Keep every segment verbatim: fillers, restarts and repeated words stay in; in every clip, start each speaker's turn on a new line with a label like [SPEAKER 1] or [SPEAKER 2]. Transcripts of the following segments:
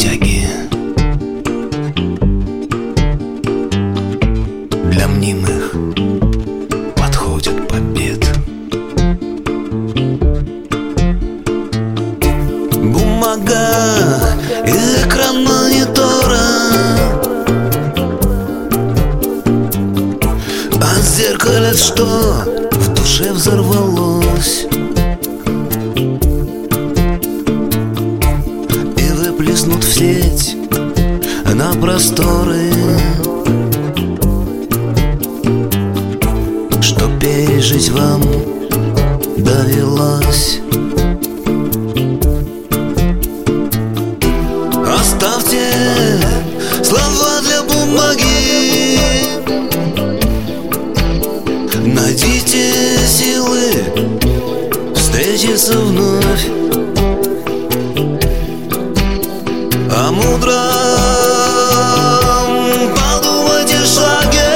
[SPEAKER 1] сутяги. Для мнимых подходит побед. Бумага и экран монитора, а зеркале что в душе взорвалось, и выплеснут в сеть на просторы, что пережить вам довелось. Оставьте слова для бумаги, найдите силы встретиться вновь, о мудром подумайте шаге,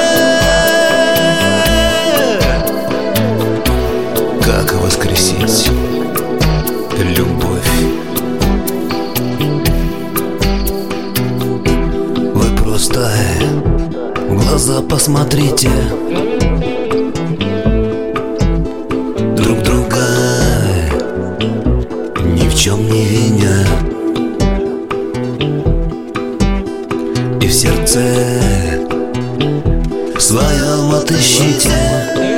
[SPEAKER 1] как воскресить любовь. Просто в глаза посмотрите друг друга, ни в чем не виня, и в сердце своем отыщите